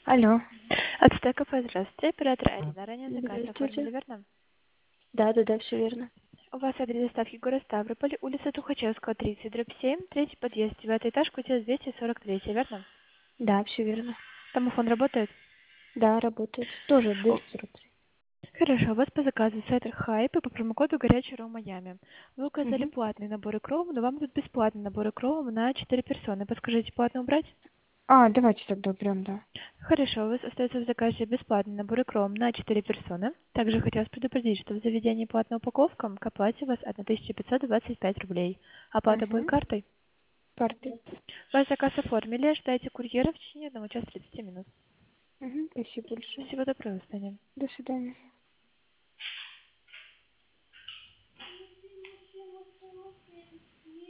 Алло. От Стека, здравствуйте. Оператор Арина. Ранее заказ оформили, Здравствуйте. верно? Да, все верно. У вас адрес доставки город Ставрополь, улица Тухачевского, 30, дробь 7, третий подъезд, 9 этаж, квартира 243, верно? Да, все верно. Домофон работает? Да, работает. Тоже О, 243. Хорошо, у вас по заказу сайт Хайп и по промокоду «Горячий Ром Майами». Вы указали Угу. платные наборы Chrome, но вам тут бесплатный набор Chrome на 4 персоны. Подскажите, платно убрать? Давайте тогда уберем, да. Хорошо, у вас остается в заказе бесплатный набор Chrome на 4 персоны. Также хотелось предупредить, что в заведении платной упаковка к оплате у вас 1525 рублей. Оплата будет Угу. картой. Карты. Ваш заказ оформили, ожидайте курьера в течение 1 часа 30 минут. Угу. Спасибо большое. Всего доброго, Таня. До свидания.